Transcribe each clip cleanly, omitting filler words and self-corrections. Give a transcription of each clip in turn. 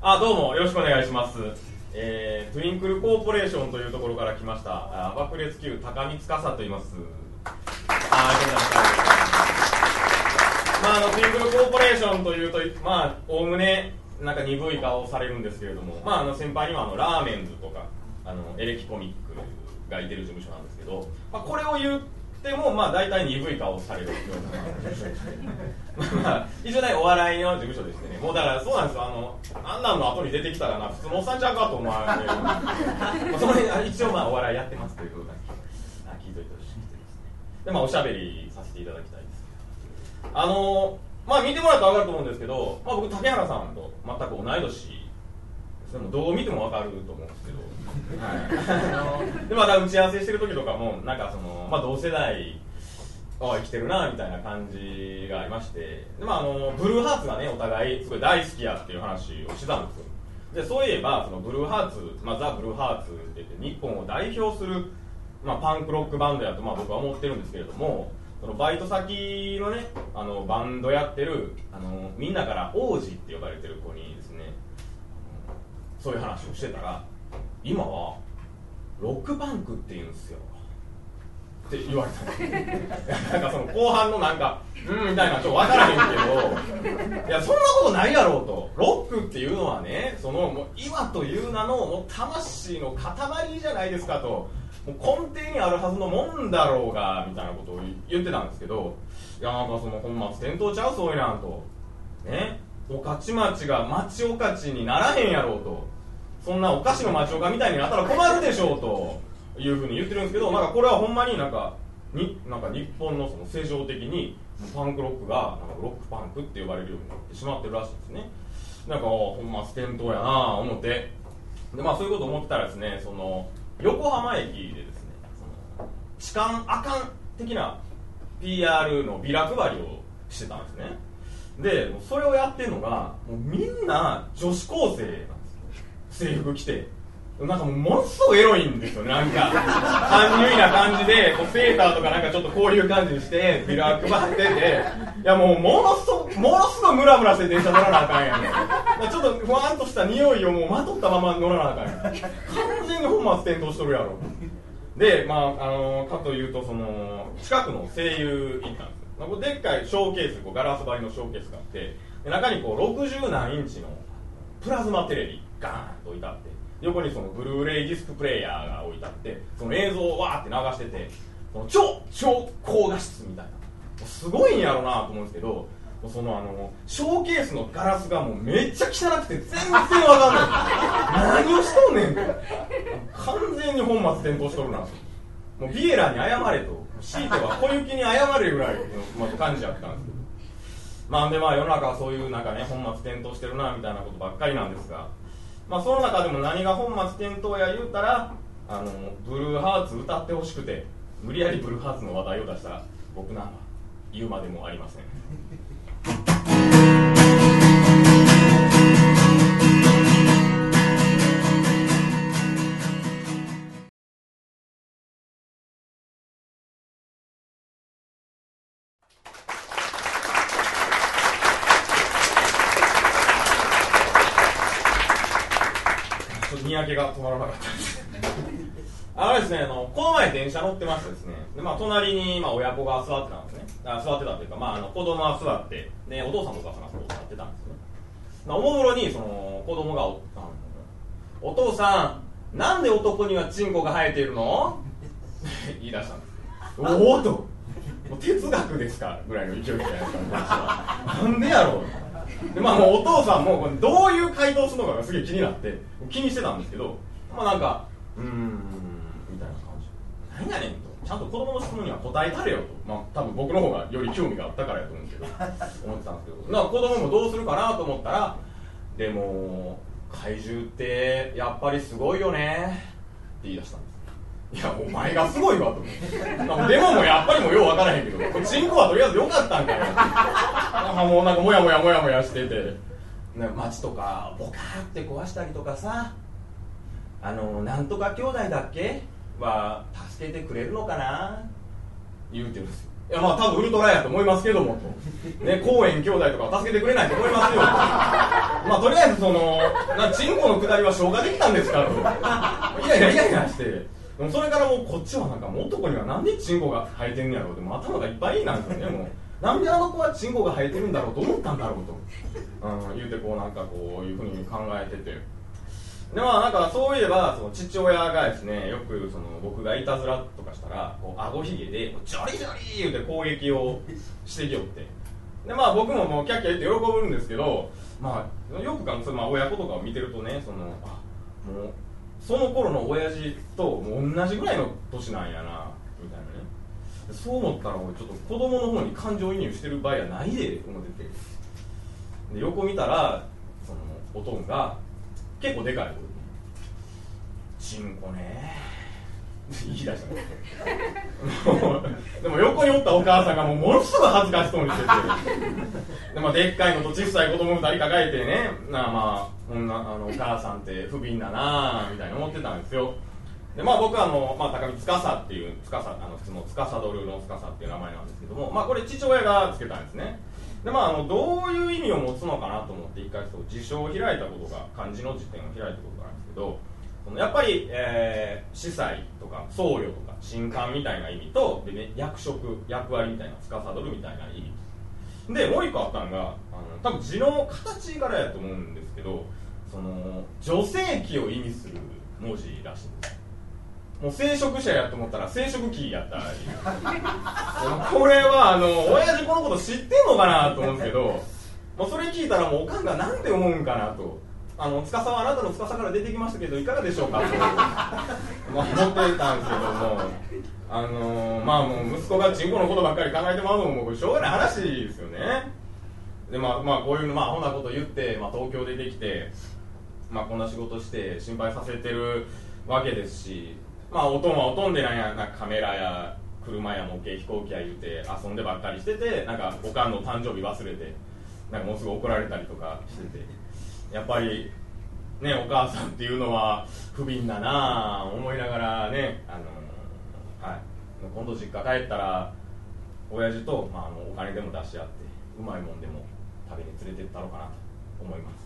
どうもよろしくお願いします。トゥインクルコーポレーションというところから来ました爆裂級高見司と言います。トゥインクルコーポレーションというとおおむねなんか鈍い顔をされるんですけれども、先輩にはラーメンズとかエレキコミックがいてる事務所なんですけど、これを言っても大体鈍い顔をされるような一応ねお笑いの事務所でしてね、もうだからそうなんですよ、あんなんの後に出てきたら普通のおっさんちゃうかと思われるその辺一応お笑いやってますということだけ聞いといてほしくてですね、でおしゃべりさせていただきたいです。見てもらったら分かると思うんですけど、僕竹原さんと全く同い年ですね。もうどう見ても分かると思うんですけど、でまた打ち合わせしてる時とかも同世代生きてるなみたいな感じがありまして、で、ブルーハーツがねお互いすごい大好きやっていう話をしてたんですよ。でそういえばそのブルーハーツ、ザ・ブルーハーツって言って日本を代表する、パンクロックバンドやと僕は思ってるんですけれども、そのバイト先のねバンドやってるみんなから王子って呼ばれてる子にですね、そういう話をしてたら、今はロックパンクって言うんですよって言われたんですなんかその後半のみたいなちょっと分からへんけど、いやそんなことないやろうと。ロックっていうのはね、もう今という名のもう魂の塊じゃないですかと、もう根底にあるはずのもんだろうがみたいなことを言ってたんですけど、いやその本末転倒ちゃうそういうなんとね、御徒町が町御徒にならへんやろうと、そんなお菓子の町岡みたいになったら困るでしょうというふうに言ってるんですけど、これはほんまに日本のその正常的にパンクロックがロックパンクって呼ばれるようになってしまってるらしいんですね。本末転倒やなぁ思って、でそういうこと思ってたらですね、その横浜駅でですね、痴漢あかん的な PR のビラ配りをしてたんですね。でそれをやってるのがもうみんな女子高生なんですよ。制服着てものすごいエロいんですよね。半入な感じでセーターとかちょっとこういう感じにしてビラ配ってて、いやものすごいムラムラして電車乗らなあかんやん。ちょっとふわんとした匂いをもうまとったまま乗らなあかんやん。完全に本末転倒しとるやろ。でかというとその近くの声優行ったんですよ。でっかいショーケース、ガラス張りのショーケースがあって、で中に60何インチのプラズマテレビガーンと置いてあって、横にそのブルーレイディスクプレイヤーが置いてあって、その映像をわーって流してて、その超高画質みたいな、すごいんやろうなと思うんですけど、そのショーケースのガラスがもうめっちゃ汚くて全然わかんない何をしとんねんと、完全に本末転倒しとるなと、もうビエラに謝れと、強いては小雪に謝れぐらいの感じやったんですけど、で世の中はそういう本末転倒してるなみたいなことばっかりなんですが、その中でも何が本末転倒や言うたらブルーハーツ歌ってほしくて無理やりブルーハーツの話題を出したら僕なんは言うまでもありません。にやけが止まらなかったですですね、この前電車乗ってましてですね、で隣に親子が座ってたんですね。座ってたっていうか、子供が座って、でお父さんとお母さんが座ってたんですよね。おもむろにその子供がお父さん、なんで男にはチンコが生えているの言い出したんです。おおと、もう哲学ですかぐらいの勢いじゃないですか。なんでやろう。でもうお父さんもどういう回答するのかがすげえ気になって気にしてたんですけど、みたいな感じ、何やねんと、ちゃんと子供の質問には答えたれよと、多分僕の方がより興味があったからやと思うんですけど思ってたんですけど、子供もどうするかなと思ったら、でも怪獣ってやっぱりすごいよねって言い出したんです。いやお前がすごいわと思ってでもやっぱりよう分からへんけど、チンコはとりあえずよかったんかよもうもやもやしてて、街とかボカーって壊したりとかさ、なんとか兄弟だっけは助けてくれるのかな言うてるんですよ。いや多分ウルトラやと思いますけどもと、ね、公園兄弟とかは助けてくれないと思いますよまあとりあえずチンコの下りは消化できたんですからとイライラして、でもそれからもうこっちはなんかもう男にはなんでチンコが生えてんねやろうってもう頭がいっぱいなんですよね。もうなんであの子はチンコが生えてるんだろうと思ったんだろうと、言うてこうなんかこういうふうに考えてて、でまあなんかそういえばその父親がですね、よく僕がいたずらとかしたらこう顎ひげでジョリジョリ言うて攻撃をしてきよって、でまあ僕ももうキャッキャ言って喜ぶんですけど、まあよく親子とかを見てるとね、もうその頃の親父ともう同じぐらいの年なんやなみたいなね。そう思ったら俺ちょっと子供の方に感情移入してる場合はないで思ってて、で横見たらおとんが結構でかいチンコね言い出したでも横におったお母さんがものすごい恥ずかしそうにしててで、でっかいのと小さい子供2人抱えてね、お母さんって不憫だなみたいに思ってたんですよ。で僕は高見司っていう普通の司ドルの司っていう名前なんですけども、これ父親がつけたんですね。でどういう意味を持つのかなと思って一回辞書を開いたことが、漢字の辞典を開いたことがあるんですけど、やっぱり、司祭とか僧侶とか神官みたいな意味とで、ね、役職役割みたいな司るみたいな意味で、もう一個あったのが多分字の形からやと思うんですけど、女性器を意味する文字らしいんです。もう聖職者やと思ったら聖職器やったりこれは親父このこと知ってんのかなと思うんですけど、もうそれ聞いたらもうおかんがなんて思うんかなと、司はあなたの司から出てきましたけどいかがでしょうかと思ってたんですけども、もう息子がチンコのことばっかり考えてまうのももうしょうがない話ですよね。でこういうアホなこと言って、東京出てきて、こんな仕事して心配させてるわけですし、おとんはおとんでなんかカメラや車や模型飛行機や言うて遊んでばっかりしてて、なんかおかんの誕生日忘れてなんかもうすぐ怒られたりとかしてて、やっぱりねお母さんっていうのは不憫だなぁ思いながらね、今度実家帰ったら親父と、お金でも出し合ってうまいもんでも食べに連れてったのかなと思います。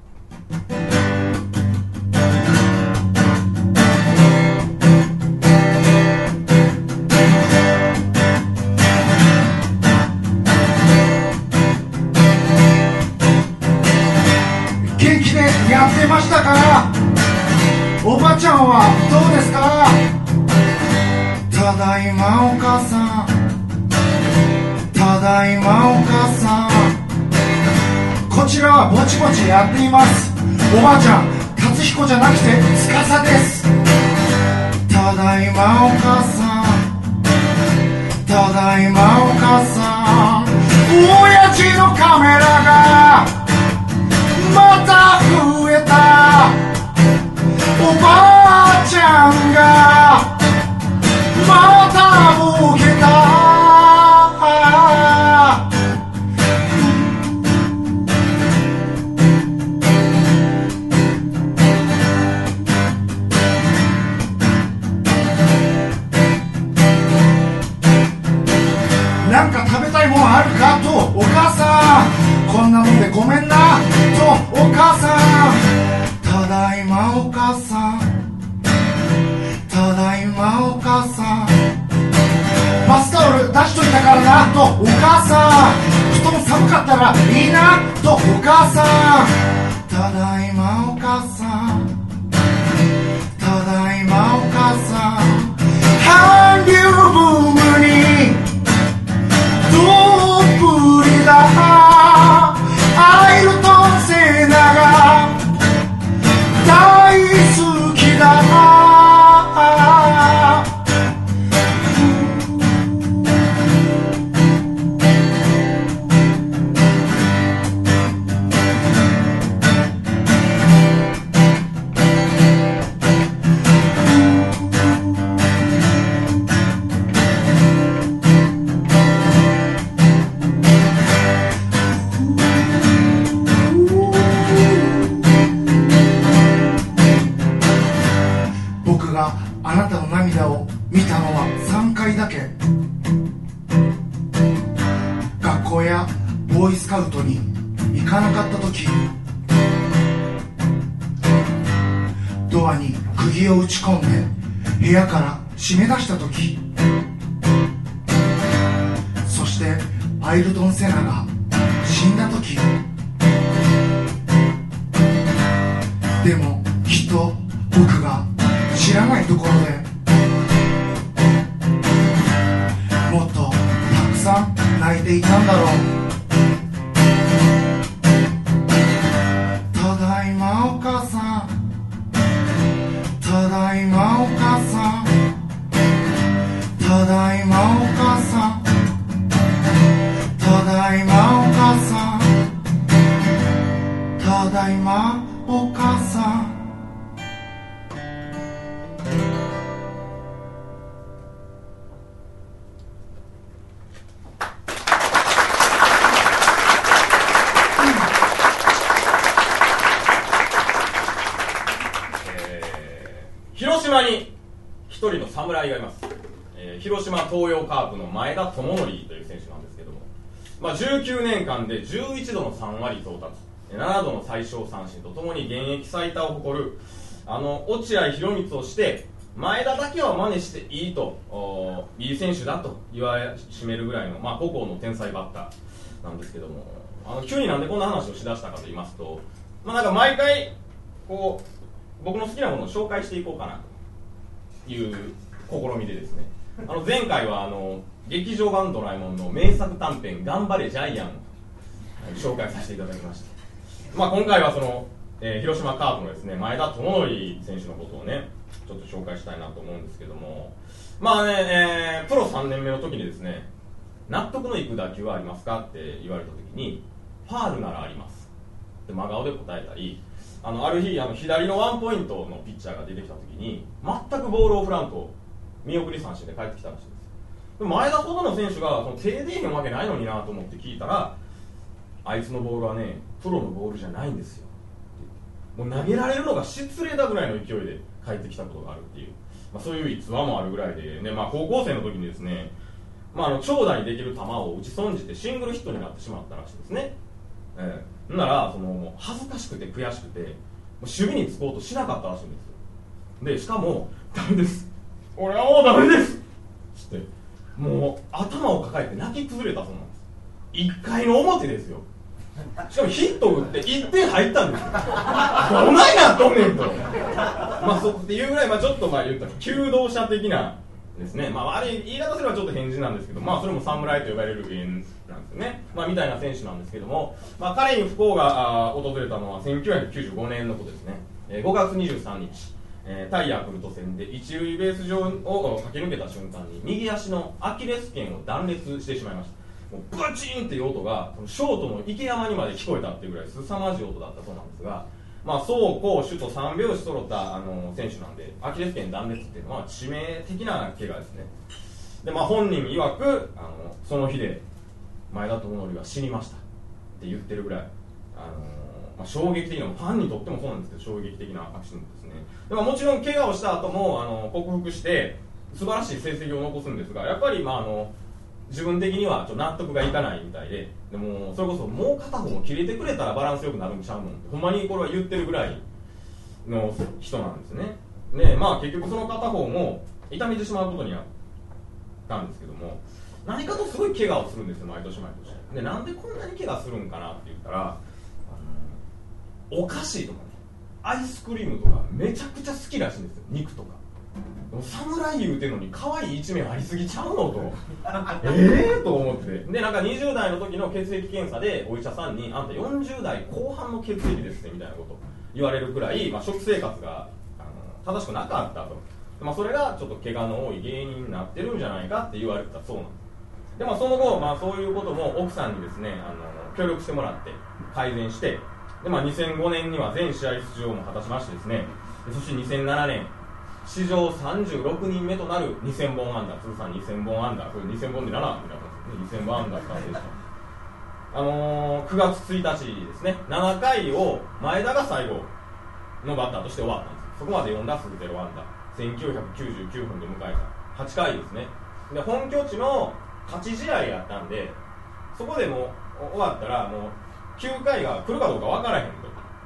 やってましたか？おばちゃんはどうですか？ただいまお母さん、ただいまお母さん、こちらはぼちぼちやっています。おばあちゃん、達彦じゃなくて司です。ただいまお母さん、ただいまお母さん、親父のカメラがまた増えた。おばあちゃんがまたボケた。なんか食べたいもんあるかとお母さん、こんなもんでごめんなとお母さん、ただいまお母さん、ただいまお母さん、バスタオル出しといたからなとお母さん、布団寒かったらいいなとお母さん、ただいまお母さん、ただいまお母さん、韓流ブームにどっぷりだ、アイルトンセナが大好きだ。あなたの涙を見たのは3回だけ。学校やボーイスカウトに行かなかった時、 ドアに釘を打ち込んで部屋から締め出した時、そしてアイルトン・セナが死んだ時、でもきっと僕が知らないところでもっとたくさん泣いていたんだろう。ただいまお母さん、ただいまお母さん、ただいまお母さん、ただいまお母さん、ただいまお母さん。 広島に一人の侍がいます。広島東洋カープの前田智則という選手なんですけども、19年間で11度の3割到達、7度の最小三振とともに現役最多を誇る落合博満をして、前田だけは真似していいと、いい選手だと言わしめるぐらいの、孤校の天才バッターなんですけども、急になんでこんな話をしだしたかと言いますと、なんか毎回こう僕の好きなものを紹介していこうかなという試みでですね、前回は劇場版ドラえもんの名作短編頑張れジャイアンを紹介させていただきました。今回はその、広島カープのですね前田智則選手のことをねちょっと紹介したいなと思うんですけども、プロ3年目の時にですね、納得のいく打球はありますかって言われた時に、ファールならありますって真顔で答えたり、ある日左のワンポイントのピッチャーが出てきた時に全くボールを振らんと見送り三振で帰ってきたらしいです。で前田ほどの選手がその手でへんわけないのになと思って聞いたら、あいつのボールはねプロのボールじゃないんですよ、もう投げられるのが失礼だぐらいの勢いで帰ってきたことがあるっていう、そういう逸話もあるぐらいで、高校生の時にですね、長打にできる球を打ち損じてシングルヒットになってしまったらしいですね。ならもう恥ずかしくて悔しくて守備につこうとしなかったらしいんですよ。でしかもダメです、俺はもうダメですってもう頭を抱えて泣き崩れたそうなんです。1回の表ですよ。しかもヒット打って1点入ったんですよ。どないなっとんねんとそうっていうぐらい、ちょっと言ったら求道者的なですね、悪い言い方すればちょっと変人なんですけど、それも侍と呼ばれる縁なんですよね、みたいな選手なんですけども、彼に不幸が訪れたのは1995年のことですね。5月23日、対ヤクルト戦で一塁ベース上を駆け抜けた瞬間に右足のアキレス腱を断裂してしまいました。もうブチーンっていう音がショートの池山にまで聞こえたっていうぐらい凄まじい音だったそうなんですが、走攻守と3拍子揃った選手なんで、アキレス腱断裂っていうのは致命的な怪我ですね。で、本人曰くその日で前田智則は死にましたって言ってるぐらい、衝撃的な、ファンにとってもそうなんですけど衝撃的なアクシデントですね。でもちろん怪我をした後も克服して素晴らしい成績を残すんですが、やっぱり自分的にはちょっと納得がいかないみたいで、でもそれこそもう片方も切れてくれたらバランスよくなるんちゃうのってほんまにこれは言ってるぐらいの人なんですね。で結局その片方も痛めてしまうことになったんですけども、何かとすごい怪我をするんですよ、毎年毎年。でなんでこんなに怪我するんかなって言ったら、お菓子とかね、アイスクリームとかめちゃくちゃ好きらしいんですよ、肉とか。侍言うてんのに可愛い一面ありすぎちゃうのとと思ってで、20代の時の血液検査でお医者さんにあんた40代後半の血液ですねみたいなこと言われるくらい、食生活が正しくなかったと、それがちょっと怪我の多い原因になってるんじゃないかって言われてたそうなんです。で、その後、そういうことも奥さんにですね協力してもらって改善して、で、2005年には全試合出場も果たしましてですね、そして2007年史上36人目となる2000本安打、通算2000本安打、これ2000本で7みたいな感じですね、2000本安打達成した9月1日ですね、7回を前田が最後のバッターとして終わったんです。そこまで4打数0安打、1999分で迎えた8回ですね。で、本拠地の勝ち試合やったんで、そこでもう終わったらもう9回が来るかどうか分からへんと。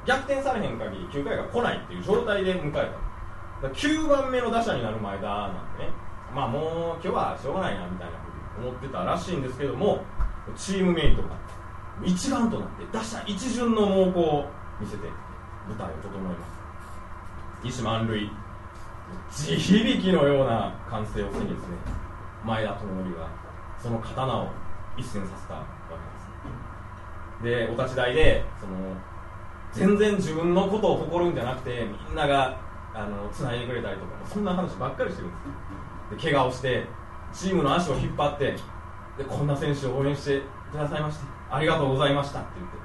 逆転されへん限り9回が来ないっていう状態で迎えた。だから9番目の打者になる前田なんでね、まあもう今日はしょうがないなみたいなふうに思ってたらしいんですけども、チームメイトが一丸となって打者一巡の猛攻を見せて舞台を整えます。一死満塁、地響きのような歓声を背にですね、前田智則がその刀を一閃させたわけです。で、お立ち台で全然自分のことを誇るんじゃなくて、みんなが繋いでくれたりとか、そんな話ばっかりしてるんです。で、怪我をしてチームの足を引っ張って、でこんな選手を応援してくださいましてありがとうございましたって言って、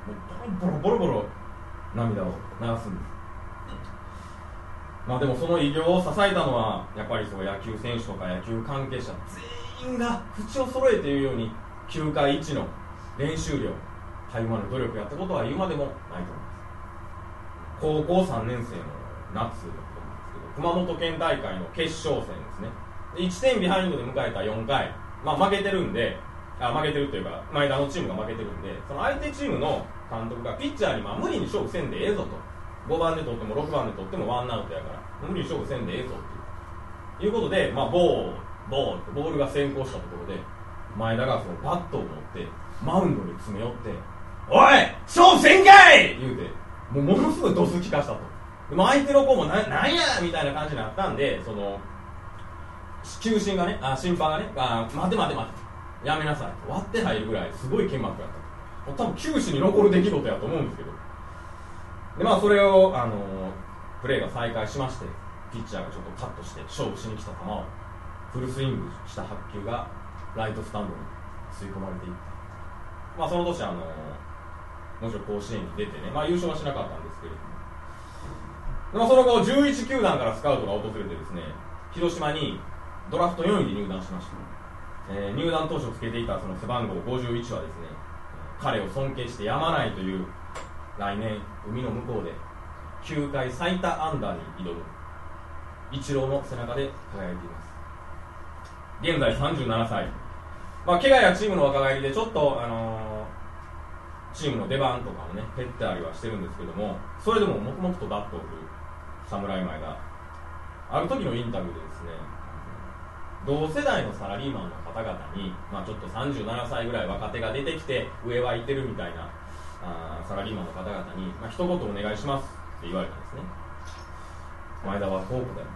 もうボロボロ涙を流すんです。まあでもその偉業を支えたのはやっぱりそう野球選手とか野球関係者全員が口を揃えて言うように9回1の練習量、たゆまぬ努力やったことは言うまでもないと思います。高校3年生の夏だったんですけど、熊本県大会の決勝戦ですね。1点ビハインドで迎えた4回、まあ、負けてるんで、負けてるというか前田のチームが負けてるんで、その相手チームの監督がピッチャーに無理に勝負せんでええぞと、5番で取っても6番で取ってもワンアウトやから無理に勝負せんでええぞっていうことで、まあ、ボールが先行したところで前田がそのバットを持ってマウンドに詰め寄って「おい勝負せんかい!」言うて、ものすごいドス利かしたと。でも相手の子もなんやみたいな感じになったんで、その球審がね、審判がね、待てやめなさい、割って入るぐらいすごい剣幕やった。多分球史に残る出来事やと思うんですけど、でまあそれをプレーが再開しまして、ピッチャーがちょっとカットして勝負しに来た球をフルスイングした白球がライトスタンドに吸い込まれていった。まあその年もちろん甲子園に出てね、まあ優勝はしなかったんですけれども、その後11球団からスカウトが訪れてですね、広島にドラフト4位で入団しました。入団当初つけていたその背番号51はですね、彼を尊敬してやまないという来年海の向こうで球界最多安打に挑むイチローの背中で輝いています。現在37歳、まあ、怪我やチームの若返りでちょっと、チームの出番とかもね減ってたりはしてるんですけども、それでも黙々とバットを振る侍前がある時のインタビューでですね、同世代のサラリーマンの方々に、まあ、ちょっと37歳ぐらい若手が出てきて上は行ってるみたいなサラリーマンの方々に、まあ、一言お願いしますって言われたんですね。前田はこう答えます。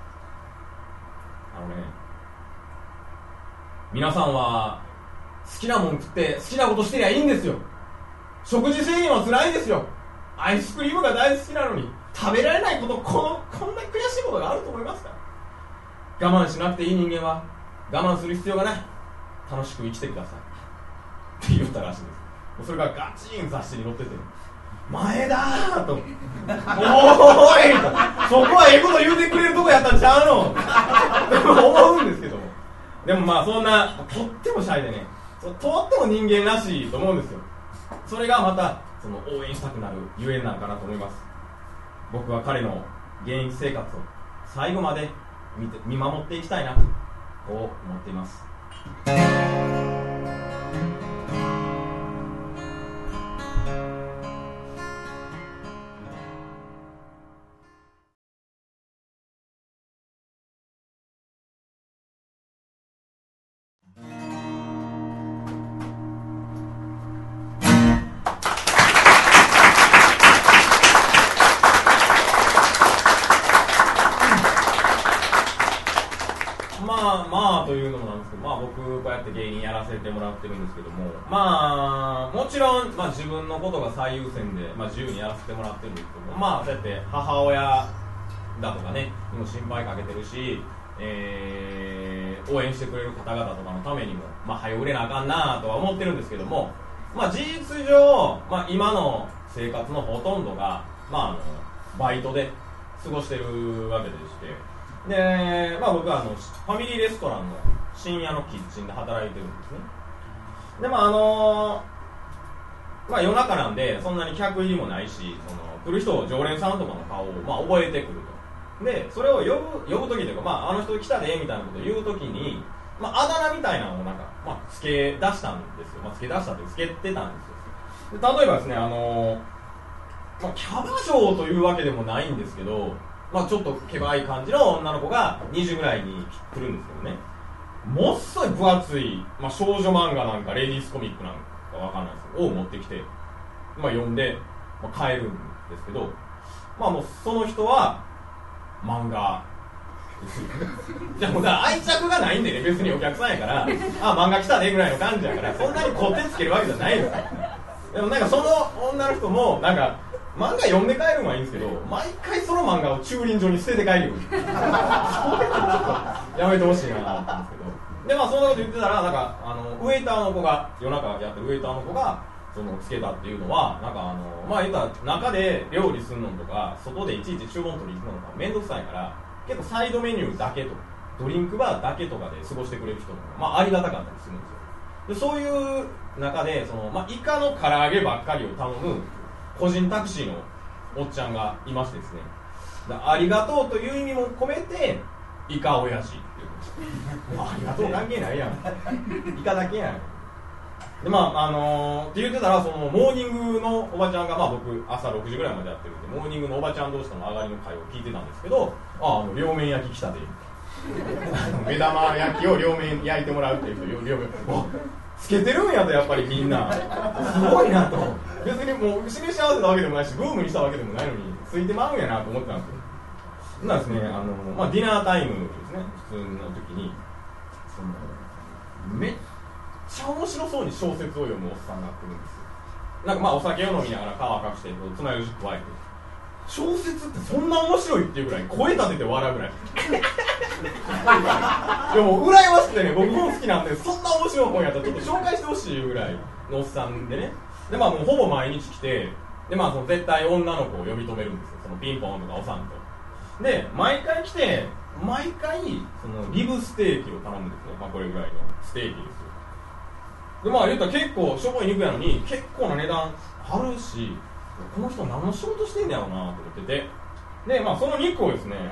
皆さんは好きなもん食って好きなことしてりゃいいんですよ。食事制限は辛いですよ。アイスクリームが大好きなのに食べられないこと、こんな悔しいことがあると思いますか。我慢しなくていい人間は我慢する必要がない、楽しく生きてくださいって言ったらしいんです。それがガチン雑誌に載ってて、前田ーとおーいと、そこはええこと言うてくれるとこやったんちゃうの思うんですけども、でもまあそんなとってもシャイでね、とっても人間らしいと思うんですよ。それがまたその応援したくなるゆえんなんかなと思います。僕は彼の現役生活を最後まで見守っていきたいなとこう思っています。まあというのもなんですけど、まあ僕こうやって芸人やらせてもらってるんですけども、まあもちろん、まあ、自分のことが最優先で、まあ、自由にやらせてもらってるんですけども、まあそうやって母親だとかねにも心配かけてるし、応援してくれる方々とかのためにもまあ早売れなあかんなとは思ってるんですけども、まあ事実上、まあ、今の生活のほとんどが、まあ、バイトで過ごしてるわけでして、で、まあ、僕はファミリーレストランの深夜のキッチンで働いてるんですね。で、まあまあ、夜中なんでそんなに客入りもないし、来る人常連さんとかの顔を、まあ、覚えてくると。でそれを呼ぶ時というか、まあ、あの人来たでみたいなことを言う時に、まあ、あだ名みたいなのをなんか、まあ、付け出したんですよ。まあ、付け出したって付けてたんですよ。で例えばですね、 キャバ嬢というわけでもないんですけど、ちょっとけばい感じの女の子が20ぐらいに来るんですけどね、もっそい分厚い、少女漫画なんかレディースコミックなんかわかんないですけどを持ってきて、読んで、帰るんですけど、もうその人は漫画じゃあもう愛着がないんでね、別にお客さんやから漫画来たねぐらいの感じやから、そんなにこってつけるわけじゃないですよ。でもなんかその女の人もなんか漫画読んで帰るのはいいんですけど、毎回その漫画を駐輪場に捨てて帰るようにそれちょっとやめてほしいなと思ったんですけど、でそんなこと言ってたら、なんかウェイターの子が、夜中やってるウェイターの子がそのつけたっていうのは、なんか言ったら中で料理するのとか外でいちいち注文取りに行くのとかめんどくさいから、結構サイドメニューだけとかドリンクバーだけとかで過ごしてくれる人もありがたかったりするんですよ。でそういう中でイカの唐揚げばっかりを頼む個人タクシーのおっちゃんがいましてですね、ありがとうという意味も込めてイカ親父っていうありがとう関係ないやんイカだけやんでって言ってたら、そのモーニングのおばちゃんが、僕朝6時ぐらいまでやってるんで、モーニングのおばちゃん同士との上がりの会を聞いてたんですけど、両面焼き来たで目玉焼きを両面焼いてもらうっていう人、両面つけてるんやと、やっぱりみんなすごいなと。別にもう示し合わせたわけでもないし、ブームにしたわけでもないのについてまうんやなと思ってたんですけど、なんですね、ディナータイムですね、普通の時にめっちゃ面白そうに小説を読むおっさんが来るんですよ。なんかお酒を飲みながら顔赤くしてつまようじ加えて、小説ってそんな面白いっていうぐらい声立てて笑うぐらいいやもう羨ましくてね、僕も好きなんで、そんな面白い本やったらちょっと紹介してほしいぐらいのおっさんでね。でもうほぼ毎日来て、でその絶対女の子を呼び止めるんですよ、そのピンポンとかおさんと。で毎回来て、毎回そのリブステーキを頼むんですよ。これぐらいのステーキですよ。で言ったら結構しょぼい肉やのに結構な値段張るし、この人何の仕事してんだろうなと思ってて、でその肉をですね、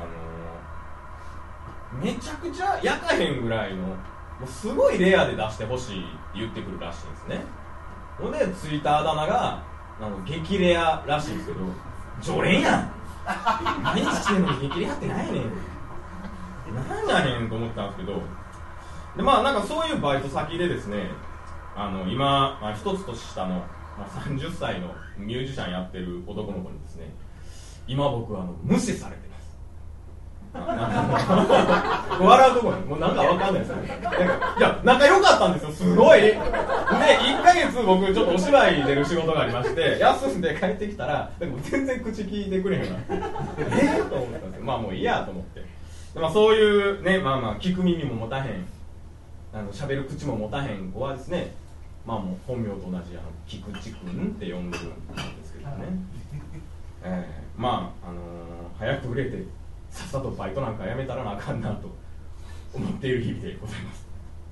めちゃくちゃ焼かへんぐらいのもうすごいレアで出してほしいって言ってくるらしいんですね。ほんでついたあだ名が激レアらしいんですけど、常連やん毎日来てんのに激レアって何やねん何やねんと思ったんですけど、でなんかそういうバイト先でですね、今、一つ年下の、30歳のミュージシャンやってる男の子にですね、今僕無視されてます笑うところにもうなんかわかんないですよね。いや仲良かったんですよ、すごい。で1ヶ月僕ちょっとお芝居出る仕事がありまして、休んで帰ってきたらでも全然口聞いてくれへんようになってと思ったんですけど、もういいやと思って、そういうね、聞く耳も持たへん、喋る口も持たへん子はですね、もう本名と同じ菊池くんって呼んでるんですけどね早く売れてさっさとバイトなんかやめたらなあかんなと思っている日々でございます。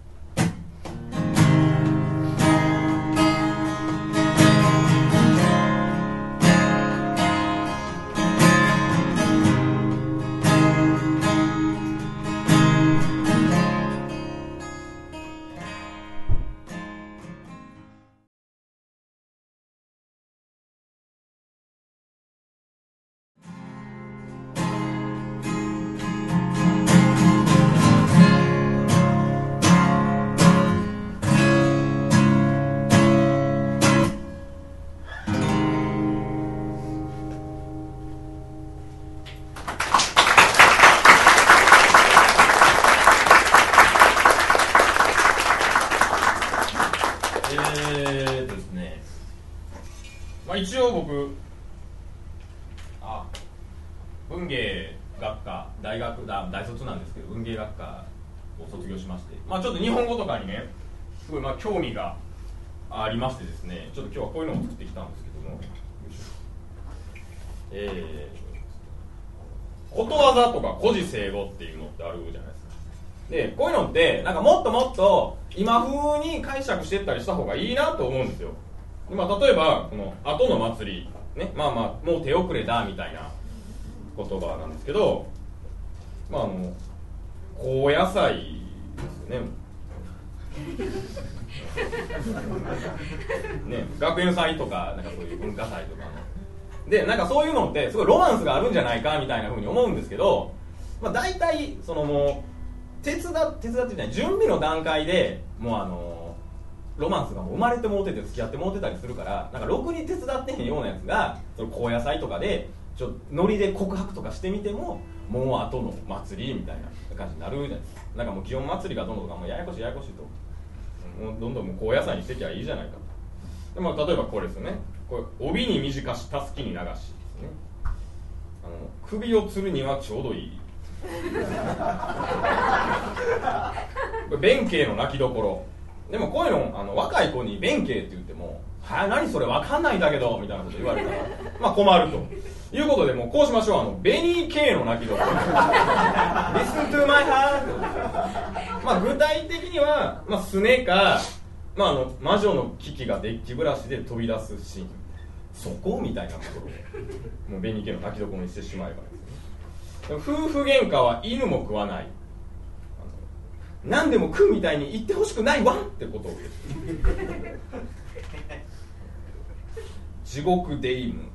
ですね、一応僕文芸学科大卒なんですけど、文芸学科を卒業しまして、ちょっと日本語とかにねすごい興味がありましてですね、ちょっと今日はこういうのを作ってきたんですけども、ことわざとか古事成語っていうのってあるじゃないですか。でこういうのってなんかもっともっと今風に解釈していったりした方がいいなと思うんですよ。例えばこの後の祭りね、もう手遅れだみたいな言葉なんですけど、高野菜ですよね学園祭とかなんかそういう文化祭とかでなんかそういうのってすごいロマンスがあるんじゃないかみたいな風に思うんですけど、まあ、大体そのもう手伝ってじゃない準備の段階でもうロマンスがもう生まれてもうてて付き合ってもうてたりするから、なんかろくに手伝ってへんようなやつがその高野菜とかでノリで告白とかしてみてももう後の祭りみたいな感じになるじゃないですか。なんかもう祇園祭りがどんどんとかもうややこしいともうどんどんもう高野菜にしてきゃいいじゃないかと。で、まあ、例えばこれですよね。これ帯に短したすきに流しですね。首を吊るにはちょうどいいこれ弁慶の泣きどころ。でもこういうの若い子に弁慶って言ってもはあ何それ分かんないんだけどみたいなこと言われたらまあ困るということで、もうこうしましょう。ベニー K の泣きどころListen to my heart まあ具体的には、まあ、すねか、まあ、魔女のキキがデッキブラシで飛び出すシーン、そこみたいなところをもうベニー K の泣きどころにしてしまえばですね。夫婦喧嘩は犬も食わない、何でも食うみたいに言ってほしくないわってことを地獄デイム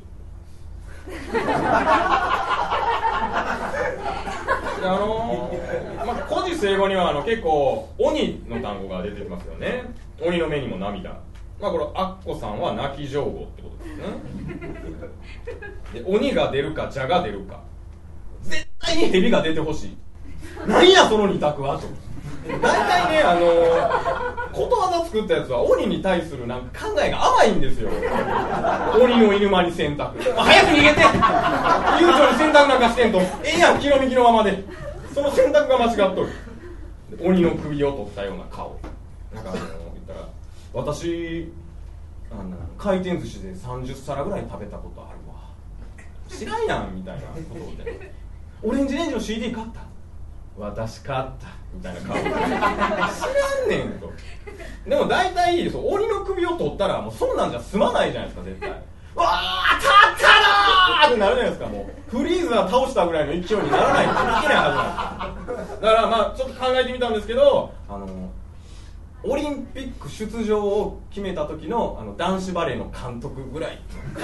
まあ、古事成語には結構鬼の単語が出てきますよね。鬼の目にも涙、まあ、これアッコさんは泣き上戸ってことですね。で鬼が出るか蛇が出るか、絶対に蛇が出てほしい。何やその二択はと。大体ねことわざ作ったやつは鬼に対するなんか考えが甘いんですよ。鬼の犬間に洗濯、早く逃げて悠長に洗濯なんかしてんとええやん、気の右のままで。その洗濯が間違っとる。鬼の首を取ったような顔、なんか言ったら私回転寿司で30皿ぐらい食べたことあるわ、知らんやんみたいなことでオレンジレンジの CD 買った、私買ったみたいな顔知らんねんと。でも大体鬼の首を取ったらもうそんなんじゃ済まないじゃないですか絶対。わー当たったなーってなるじゃないですか。もうフリーザ倒したぐらいの勢いにならないといけないはずなんです。だからまあちょっと考えてみたんですけど、オリンピック出場を決めた時の男子バレーの監督ぐらい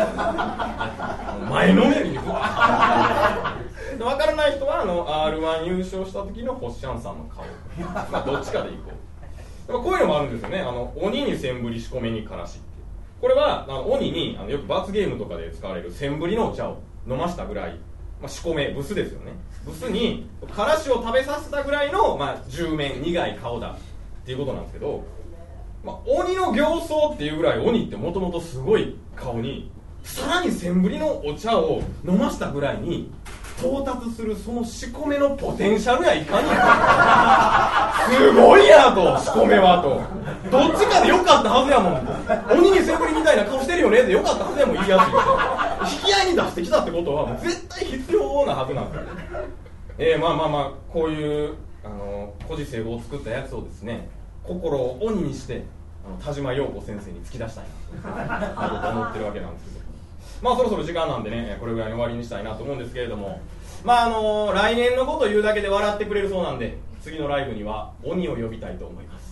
前のめりに分からない人はR1 優勝した時のホッシャンさんの顔、まあ、どっちかでいこう。こういうのもあるんですよね。鬼にセンブリ仕込めにからしって、これは鬼によく罰ゲームとかで使われるセンブリのお茶を飲ましたぐらい、まあ、仕込めブスですよね。ブスにからしを食べさせたぐらいの、まあ、10面苦い顔だっていうことなんですけど、まあ、鬼の形相っていうぐらい鬼ってもともとすごい顔に、さらにセンブリのお茶を飲ましたぐらいに到達するその仕込めのポテンシャルやいかにすごいやと、仕込めはとどっちかでよかったはずやもん。鬼にセンブリみたいな顔してるよねでよかったはずやもん、いいやつ引き合いに出してきたってことはもう絶対必要なはずなんですよ。まあこういう古事成語を作ったやつをですね、心を鬼にして田島陽子先生に突き出したいなと思ってるわけなんですけど、まあそろそろ時間なんでね、これぐらいに終わりにしたいなと思うんですけれども、まあ来年のことを言うだけで笑ってくれるそうなんで、次のライブには鬼を呼びたいと思います。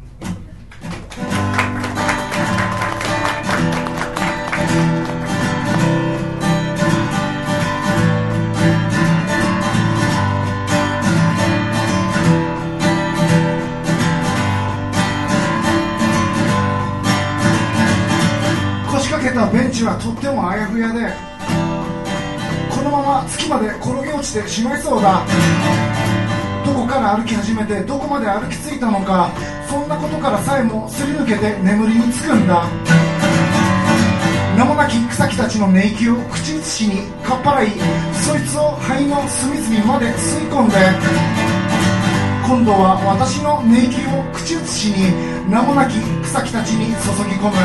ベンチはとってもあやふやで、このまま月まで転げ落ちてしまいそうだ。どこから歩き始めてどこまで歩き着いたのか、そんなことからさえもすり抜けて眠りにつくんだ。名もなき草木たちの寝息を口移しにかっぱらい、そいつを肺の隅々まで吸い込んで、今度は私の寝息を口移しに名もなき草木たちに注ぎ込む。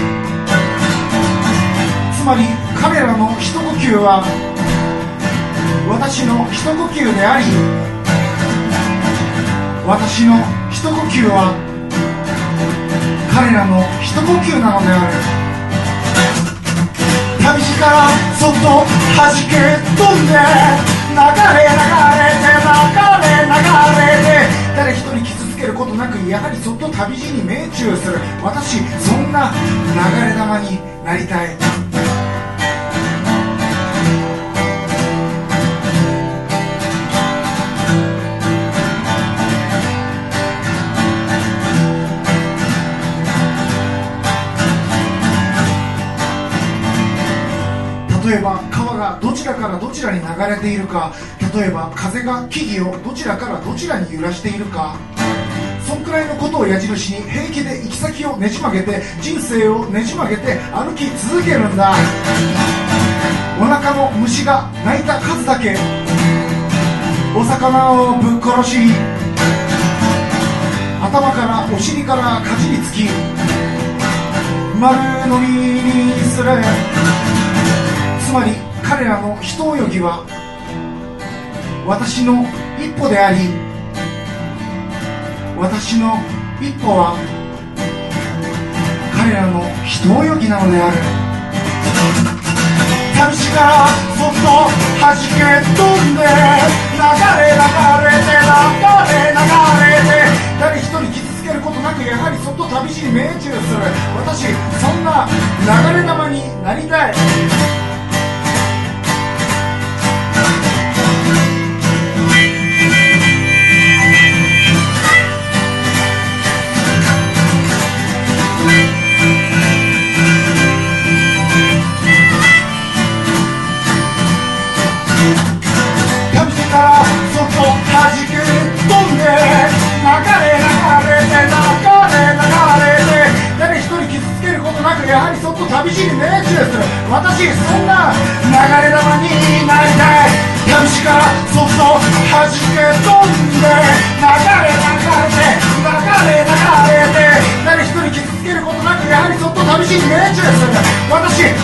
つまり彼らの一呼吸は私の一呼吸であり、私の一呼吸は彼らの一呼吸なのである。旅路からそっと弾け飛んで、流れて誰一人傷つけることなく、やはりそっと旅路に命中する。私そんな流れ玉になりたい。 例えば川がどちらからどちらに流れているか、例えば風が木々をどちらからどちらに揺らしているか、そんくらいのことを矢印に平気で行き先をねじ曲げて、人生をねじ曲げて歩き続けるんだ。お腹の虫が鳴いた数だけお魚をぶっ殺し、頭からお尻からかじりつき丸飲みにする。つまり彼らの一泳ぎは私の一歩であり、私の一歩は彼らの一泳ぎなのである。旅路からそっと弾け飛んで、流れ流れて流れ流れて、誰一人傷つけることなくやはりそっと旅路に命中する。私そんな流れ玉になりたい。やはりそっと旅路に命中する。私そんな流れ玉になりたい。旅路からそっと弾け飛んで、流れ流れて誰一人傷つけることなくやはりそっと旅路に命中する。私